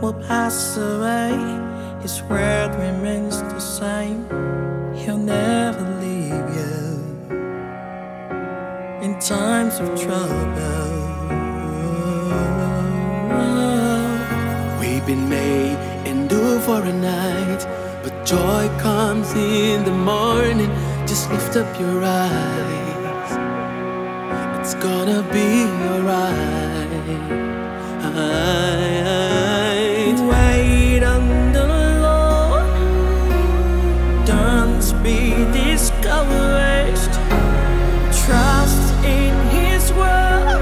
will pass away, His word remains the same. He'll never leave you in times of trouble. We've been made endure for a night, but joy comes in the morning. Just lift up your eyes, it's gonna be alright. Wait on the Lord, don't be discouraged. Trust in His word.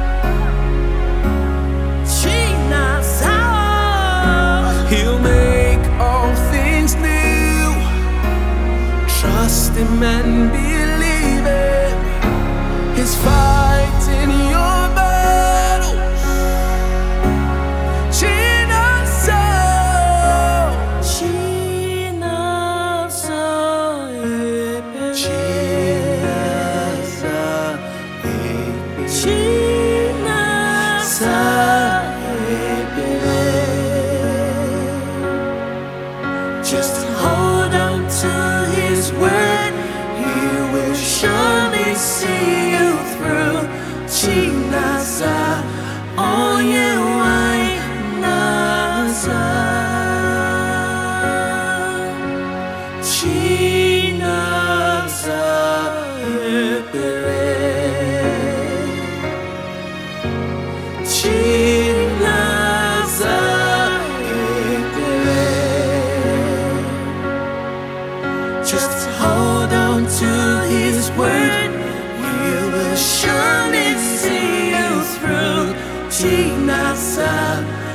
He'll make all things new. Trust Him and believe it. He's fighting your battles. Just hold on to His word. He will surely see you through. Chinasa, all you nasa. Chinasa, just hold on to His word. He will surely see you through. Chinasa.